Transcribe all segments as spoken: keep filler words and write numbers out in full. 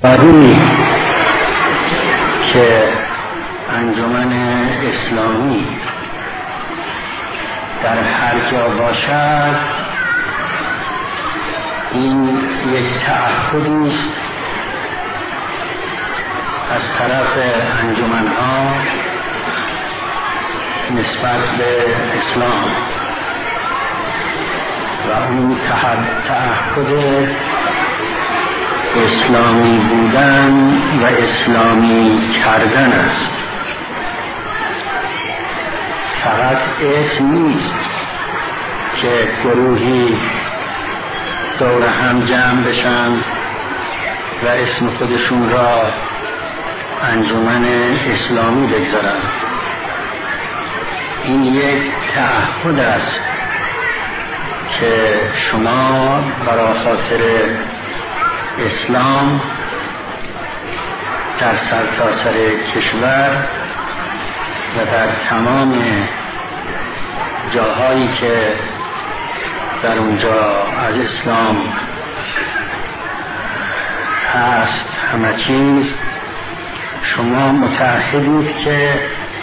آدمی که انجمن اسلامی در هر جا باشد این یک تعهدی است از طرف انجمن‌ها نسبت به اسلام و اون تعهد اسلامی بودن و اسلامی کردن است. فقط اسم نیست که گروهی دور هم جمع بشن و اسم خودشون را انجمن اسلامی بگذارن. این یک تعهد است که شما برای خاطر اسلام در سرتاسر کشور و در تمام جاهایی که در اونجا از اسلام هست همه چیز، شما متعهدید که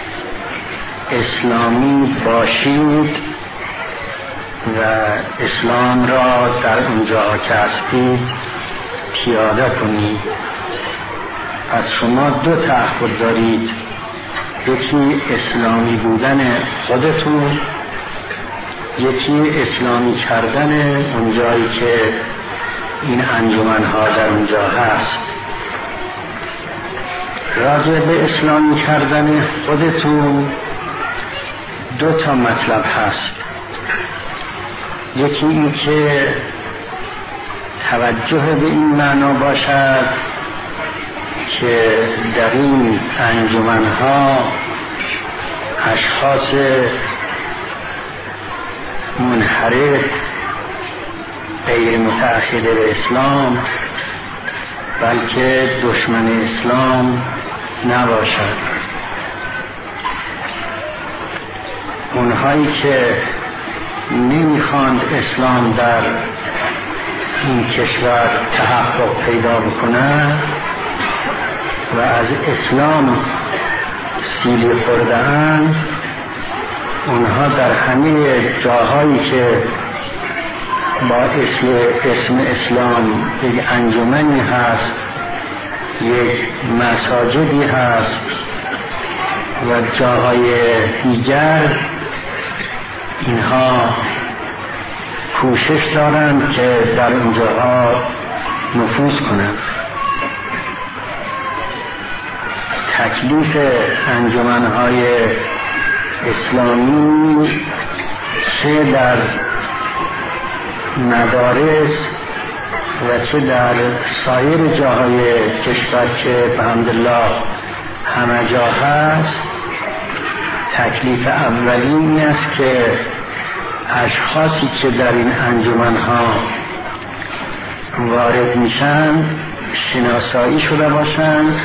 اسلامی باشید و اسلام را در اونجا که هستید پیاده کنید. پس شما دو تعهد دارید، یکی اسلامی بودن خودتون، یکی اسلامی کردن اونجایی که این انجمن‌ها در اونجا هست. راجع به اسلامی کردن خودتون دو تا مطلب هست. یکی این که توجه به این معنا باشد که در این انجمن‌ها اشخاص منحرف غیر متعهد به اسلام بلکه دشمن اسلام نباشد. اونهایی که نمیخواند اسلام در این کشور تحقق پیدا بکنه و از اسلام سیلی خورده‌اند، اونها در همه جاهایی که با اسم, اسم اسلام یک انجمنی هست، یک مساجدی هست و جاهای دیگر، اینها کوشش دارند که در اونجاها نفوذ کنند. تکلیف انجمن‌های اسلامی چه در مدارس و چه در سایر جاهای کشور که بحمدالله همه جا هست، تکلیف اولی است که اشخاصی که در این انجمن‌ها وارد میشن شناسایی شده باشند،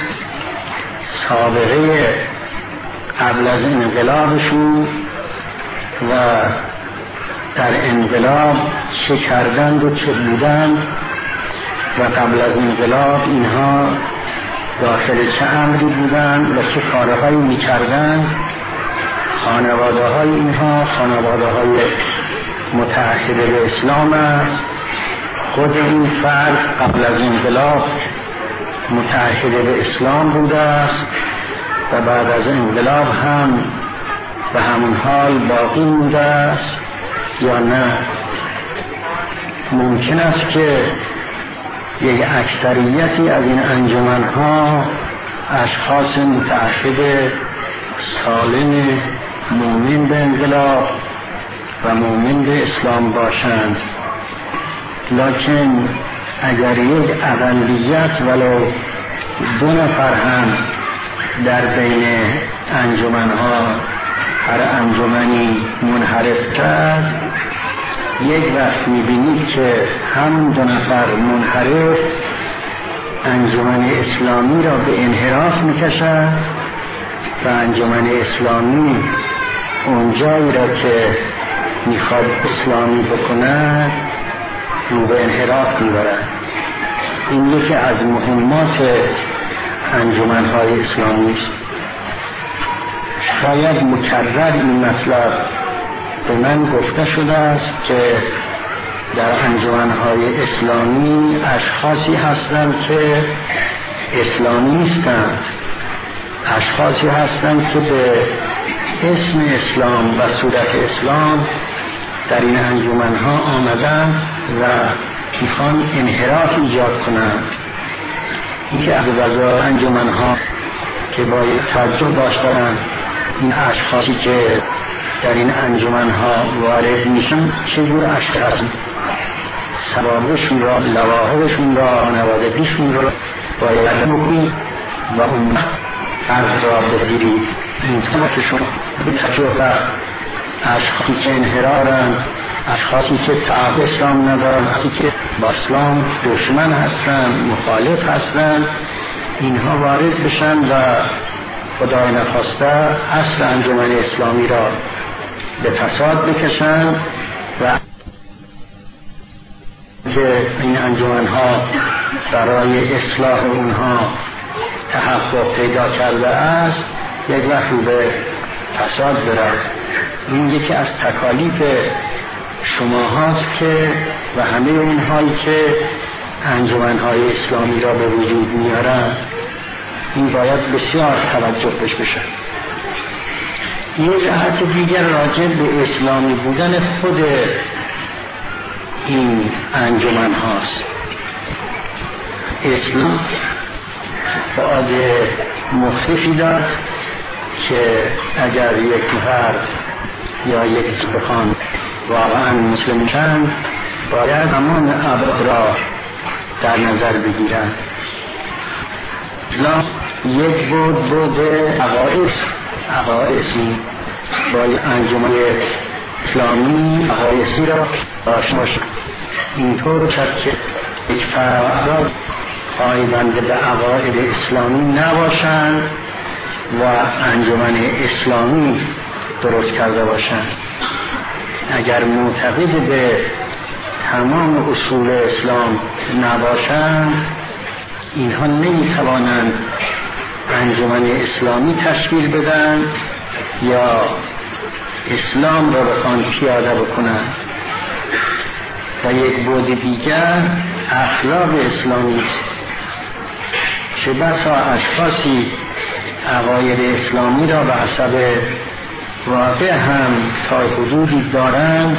سابقه قبل از انقلابشون و در انقلاب چه کردند و چه بودند و قبل از انقلاب اینها داخل چه امری بودند و چه کارهایی میکردند. خانواده های اینها خانواده های متعهد به اسلام است. خود این فرد قبل از انقلاب متعهد به اسلام بوده است و بعد از انقلاب هم به همون حال باقی مونده است یا نه. ممکن است که یک اکثریتی از این انجمن‌ها اشخاص متعهد سالم مومن به انقلاب و مومن به اسلام باشند، لکن اگر یک اقلیت ولو دو نفر هم در بین انجمن‌ها هر انجمنی منحرف کرد، یک وقت می‌بینید که هم دو نفر منحرف انجمن اسلامی را به انحراف می‌کشد و انجمن اسلامی اونجایی را که میخواد اسلامی بکند رو به انحراف میبرد. این یکی از مهمات انجمن‌های اسلامی است. شاید مکرر این مطلب به من گفته شده است که در انجمن‌های اسلامی اشخاصی هستند که اسلامی نیستند، اشخاصی هستند که به اسم اسلام و صورت اسلام در این انجمن‌ها آمدند و میخوان انحراف ایجاد کنند. این که از وضع انجمن‌ها که باید توجه داشتند، این اشخاصی که در این انجمن‌ها وارد میشن چجور اشخاص سوابشون را، لواحقشون را، خانوادگیشون را باید بکنید و اون فرض را بگیرید. این طور که شما به تجربه اشخاصی که انحرارند، اشخاصی که تعهد اسلام ندارند، اشخاصی که با اسلام دشمن هستند، مخالف هستند، اینها وارد بشن و خدای نخواسته اصل انجمن اسلامی را به فساد بکشند و که این انجمن‌ها برای اصلاح اونها تحقق پیدا کرده است یک وقت به فساد برد. این یکی از تکالیف شما هاست که و همه اونهایی که انجمن‌های اسلامی را به وجود میارند این باید بسیار توجه بش بشه. یک جهت دیگر راجع به اسلامی بودن خود این انجمن هاست. اسلام بعد مختصی دارد که اگر یک نفر یا یک بخوان واقعا مسلم چند باید همان ابعاد را در نظر بگیرند. اسلام یک بود بود عقاید عقایدی باید انجمن اسلامی عقایدی را داشته باشد. اینطور شد که یک فرد پایبند به عقاید اسلامی نباشند و انجمن اسلامی درست کرده باشند. اگر معتقد به تمام اصول اسلام نباشند اینها نمیتوانند انجمن اسلامی تشکیل بدن یا اسلام را بخوان پیاده بکنند. و یک بود دیگر اخلاق اسلامی است. چه بسا اشخاصی عقاید اسلامی را به حسب واقع هم تا حدودی دارند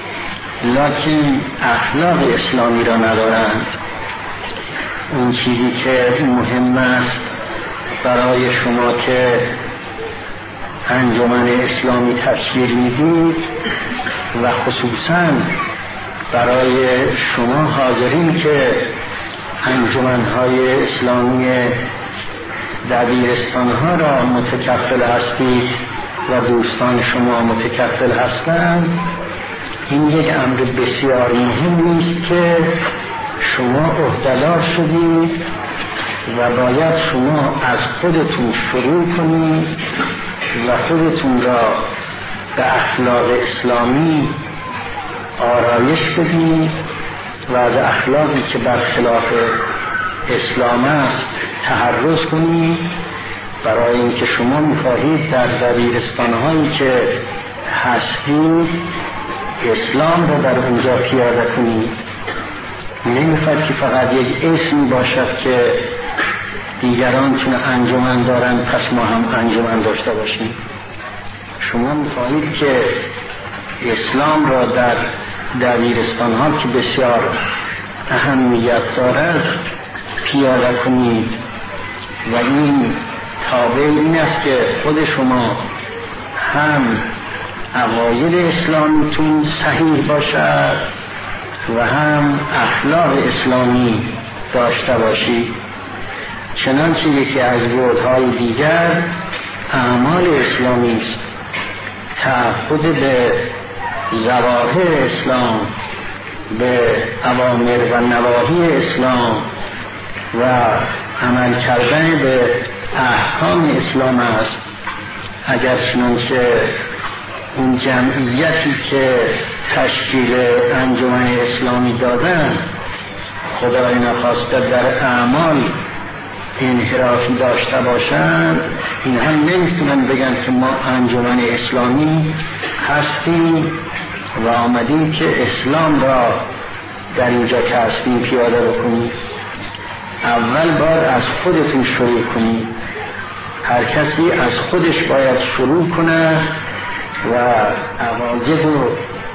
لکن اخلاق اسلامی را ندارند. اون چیزی که مهم است برای شما که انجمن اسلامی تشکیل میدید و خصوصاً برای شما حاضرین که انجمن‌های اسلامی دبیرستان‌ها را متکفل هستید و دوستان شما متکفل هستند، این یک امر بسیار مهم است که شما عهده‌دار شدید و باید شما از خودتون شروع کنید و خودتون را به اخلاق اسلامی آرایش بدید و از اخلاقی که برخلاف اسلام است تحرز کنید، برای اینکه شما می‌خواهید در دبیرستان‌هایی که هستید اسلام را در اونجا پیاده کنید. نمی‌خواهید که فقط یک اسمی باشد که دیگران چون انجمن دارند پس ما هم انجمن داشته باشیم. شما می‌خواهید که اسلام را در دبیرستان‌ها که بسیار اهمیت دارد پیاده کنید و این تابع این است که خود شما هم عقاید اسلامیتون صحیح باشد و هم اخلاق اسلامی داشته باشید. چنانچه یکی از بعدهای دیگر اعمال اسلامی است. تعهد به ظواهر اسلام، به اوامر و نواهی اسلام و عمل کردن به احکام اسلام است. اگر چنانچه اون جمعیتی که تشکیل انجمن اسلامی دادن خدای نخواسته در اعمال انحرافی داشته باشند، این هم نمیتونن بگن که ما انجمن اسلامی هستیم و آمدیم که اسلام را در اینجا که هستیم پیاده بکنیم. اول باید از خودتون شروع کنید. هر کسی از خودش باید شروع کنه و عقاید و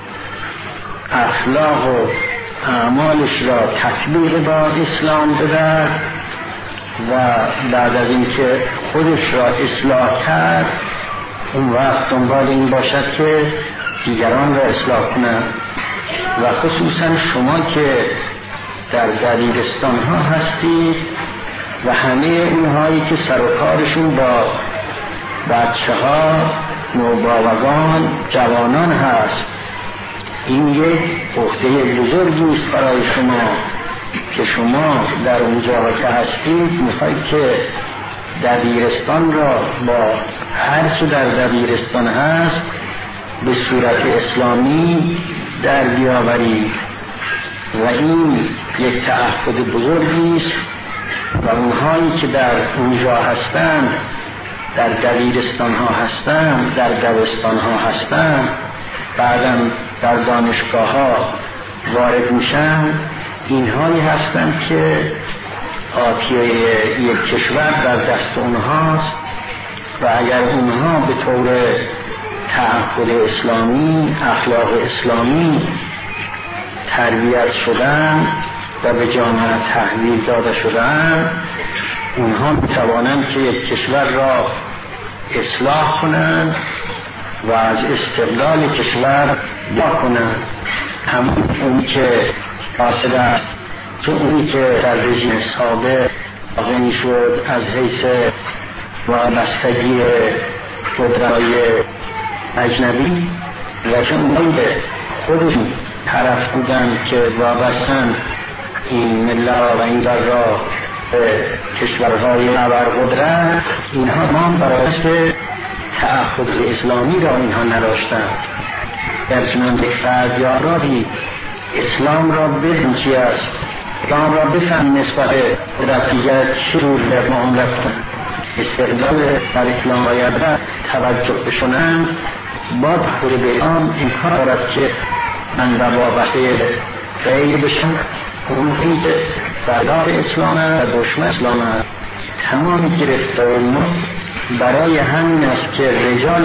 اخلاق و اعمالش را تطبیق با اسلام بده و بعد از اینکه خودش را اصلاح کرد اون وقت دنبال این باشد که دیگران را اصلاح کنند. و خصوصا شما که در دبیرستان ها هستید و همه اونهایی که سر و کارشون با بچه ها، نوباوگان، جوانان هست، این یک عهده بزرگی است برای شما که شما در اونجا که هستید میخواید که دبیرستان را با هر چه در دبیرستان هست به صورت اسلامی در بیاورید و این یک تعهد بزرگی است و اونهایی که در اونجا هستند، در دبیرستان ها هستند، در دبستان ها هستند، بعداً در دانشگاه ها وارد میشن، اینهایی هستند که آتیه یک کشور در دست اونهاست و اگر اونها به طور تعهد اسلامی، اخلاق اسلامی تربیت شدن و به جامعه تحویل داده شدن، اونها میتوانند که یک کشور را اصلاح کنند و از استقلال کشور با کنند. همون اونی که قاصد است، چون اونی که در رژیم سابق واقع شد از حیث وابستگی قدرت‌های اجنبی و چون اونی که خودشون طرف بودن که وابستن این ملت و این را به کشورهای ابرقدرت، اینها ما برای که تعهد اسلامی را اینها نداشتند. در چنان یک فرد یا رادی اسلام را بدون چی است، اسلام را بفهم نسبت قدرتیت شروع در معاملت کنند، استقلال در اسلام باید توجه بشنند. با تحقیر به آن امکان دارد که من و وابسته غیر بشن، اون که بردار اسلام و دشمن اسلام تمام گرفتار ما برای همین است که رجال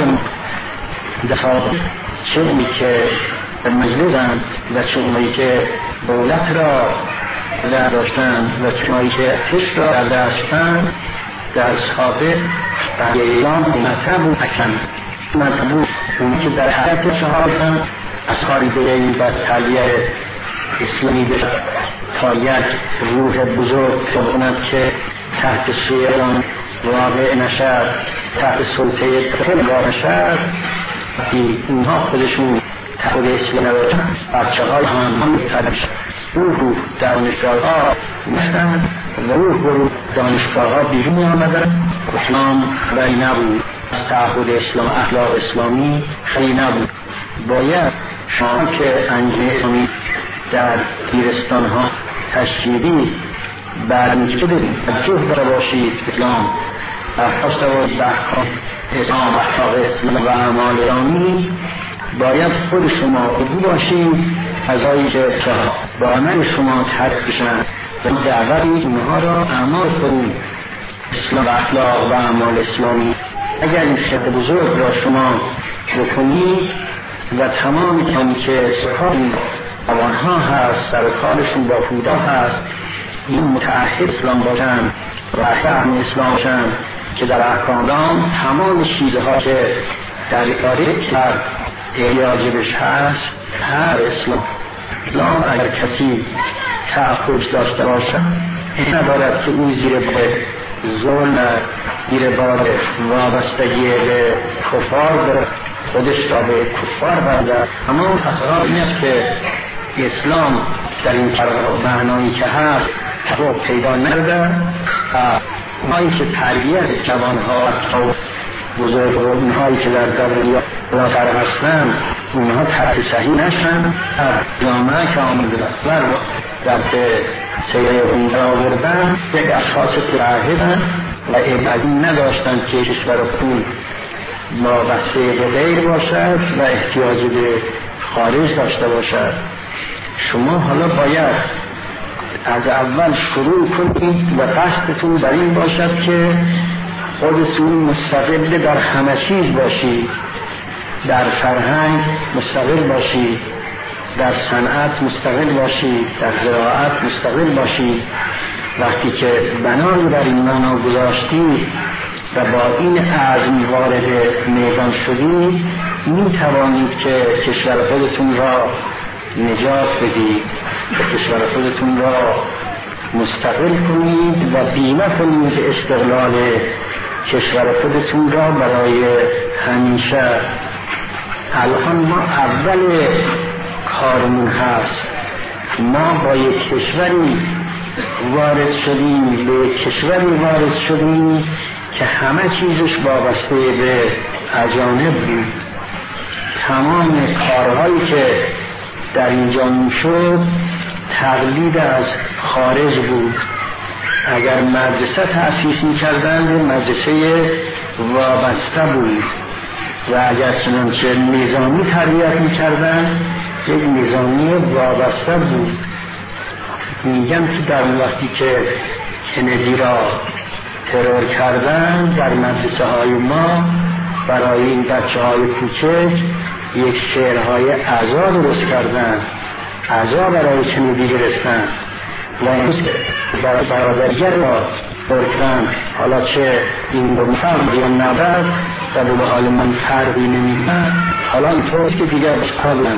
دفاع چونی که مجلسند و چونی که دولت را در داشتند و چونی که حس را در داشتند در سابق در ایران مطلب و حکم مطلب اون که در حالت شهادتن از خارده و تالیه اسلامی بشد تا یک روح بزرگ کند که تحت شیران واقع نشد، تحت سلطه تقل نشد. وقتی اونها خودشون تحت اسلامی نباشند، بچه های هم هم تدش روح رو دانشگاه ها نشدن و روح رو دانشگاه ها بیرون آمدن. اسلام خیلی نبود، از تعهد اسلام اخلاق اسلامی خیلی نبود. باید شما که انجام اسلامی در دبیرستان ها تشکیلی برمی شده توجه داشته باشید. اسلام برخواسته باشید به احکام اسلام، اخلاق اسلام و اعمال اسلامی. باید خود شما بگو باشید ازایی که با عمل شما ترک بشن و دعوت اونها را اعمال کنید اسلام و اخلاق و اعمال اسلامی. اگر این خط بزرگ را شما بکنید و تمام کمی که سکاری آنها هست، سر کارشون با فودا هست، این متعهد اسلام باشن و احکام اسلام باشن که در احکام تمام چیزها که در اداره کرد احیاجبش هست هر اسلام. اسلام اگر کسی تعهد داشته باشد این ندارد که او زیر بار ظلم، زیر بار وابستگی به کفار بره، خودش را به کفار برده. اما اون اصلا این است که اسلام در این معنایی که هست تفاوت پیدا نرده و اونهایی که تربیت جوانها بزرگ‌هایی که در دنیا بالاتر هستن اونها تحت صحیح نشن، جامعه که آمده و در سیره اون را آوردن یک اشخاص متعهدن و این نداشتن که کشور پول وابسته به غیر باشد و احتیاج به خارج داشته باشد. شما حالا باید از اول شروع کنید و قصدتون بر این باشد که خودتون مستقل در همه چیز باشید، در فرهنگ مستقل باشید، در صنعت مستقل باشید، در زراعت مستقل باشید. وقتی که بنایی بر این معنا گذاشتید و با این عزم وارد میدان شدید، می توانید که کشور خودتون را نجات بدید، کشور خودتون را مستقل کنید و بیمه کنید استقلال کشور خودتون را برای همیشه. الان ما اول کارمون هست، ما با یک کشوری وارد شدیم، به یک کشوری وارد شدیم که همه چیزش وابسته به اجانب بود. تمام کارهایی که در اینجا میشد تقلید از خارج بود. اگر مدرسه تأسیس می‌کردند مدرسه وابسته بود و اگر چنانچه نظامی تربیت می‌کردند یک نظامی وابسته بود. میگم که در وقتی که کندی را ترور کردن در مدرسه های ما برای این بچه های کوچک یک شعرهای عزا درست کردن، عزا برای کندی گرفتن و امروز برادرگر را برکن. حالا چه این دو فرد یا نبرد و به حال من فرقی نمیدن، حالا اینطورست که دیگر بس کردن.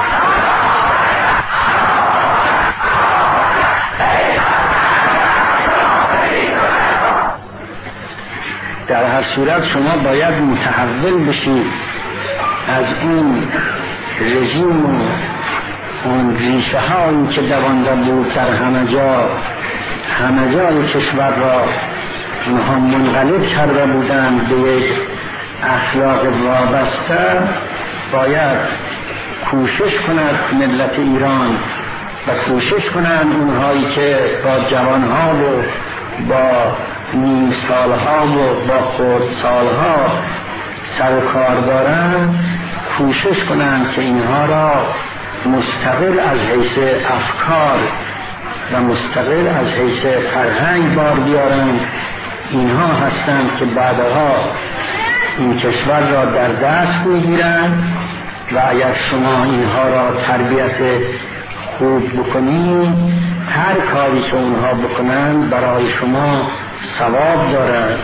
در هر صورت شما باید متحول بشید از اون رژیم و اون ریشه هایی که دوانده بود در همه جا، همه جای کشور را اونها منقلب کرده بودند به یک اخلاق وابسته. باید کوشش کند ملت ایران و کوشش کنند اونهایی که با جوانها و با نیم سالها و با خرد سالها سر و کار دارند، کوشش کنند که اینها را مستقل از حیث افکار و مستقل از حیث فرهنگ بار بیارند. اینها هستند که بعدها این کشور را در دست میگیرند و اگر شما اینها را تربیت خوب بکنید، هر کاری که اونها بکنند برای شما ثواب دارد.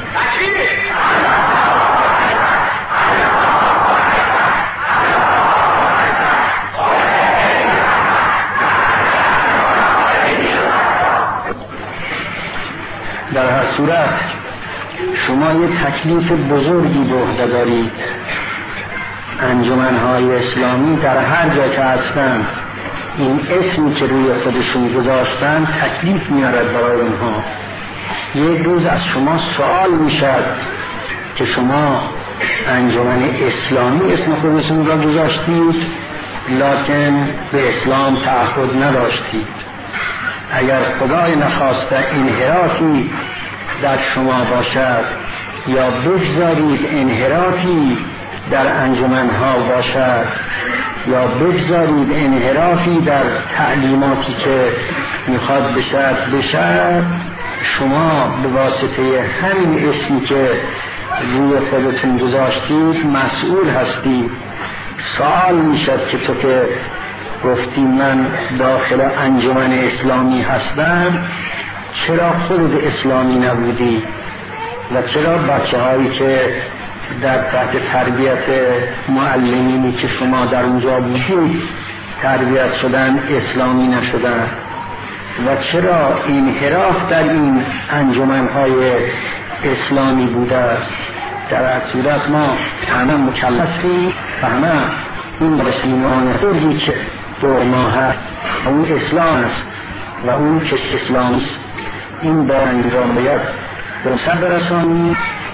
در هر صورت شما یک تکلیف بزرگی به عهده دارید. انجمن‌های اسلامی در هر جا که هستند این اسمی که روی خودشون گذاشتن تکلیف میارد برای اونها. یک روز از شما سوال میشد که شما انجمن اسلامی اسم خودتون را گذاشتید لکن به اسلام تعهد نداشتید. اگر خدای نخواسته انحرافی در شما باشد یا بگذارید انحرافی در انجمنها باشد یا بگذارید انحرافی در تعلیماتی که میخواد بشد بشد، شما به واسطه همین اسمی که روی خودتون گذاشتید مسئول هستید. سوال میشد که تو که گفتی من داخل انجمن اسلامی هستم، چرا خود اسلامی نبودی و چرا بچه هایی که در تحت تربیت معلمینی که شما در اونجا بودید تربیت شدن اسلامی نشدن و چرا انحراف در این انجمن‌های اسلامی بوده است؟ در هر صورت ما همه مکلفیم و همه این رسیمان خوبی که دور ما هست اون اسلام است و اون که اسلام است، این با انجام باید به سر برسانیم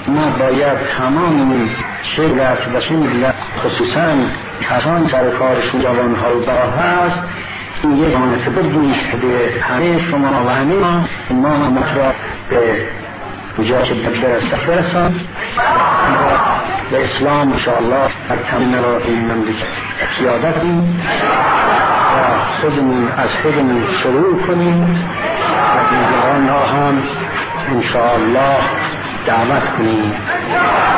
ما باید تمام شرط و شمولت خصوصا کسان سر کارشون جوانها رو براه هست این یک مناسبت دویست به همه شما و همه ما ما همت را به جا که برسته برسان به اسلام انشاءالله در تمام را این مملکت قیادت کنیم و خودمون از خودمون شروع کنیم و دیگران را هم انشاءالله دعوت کنیم.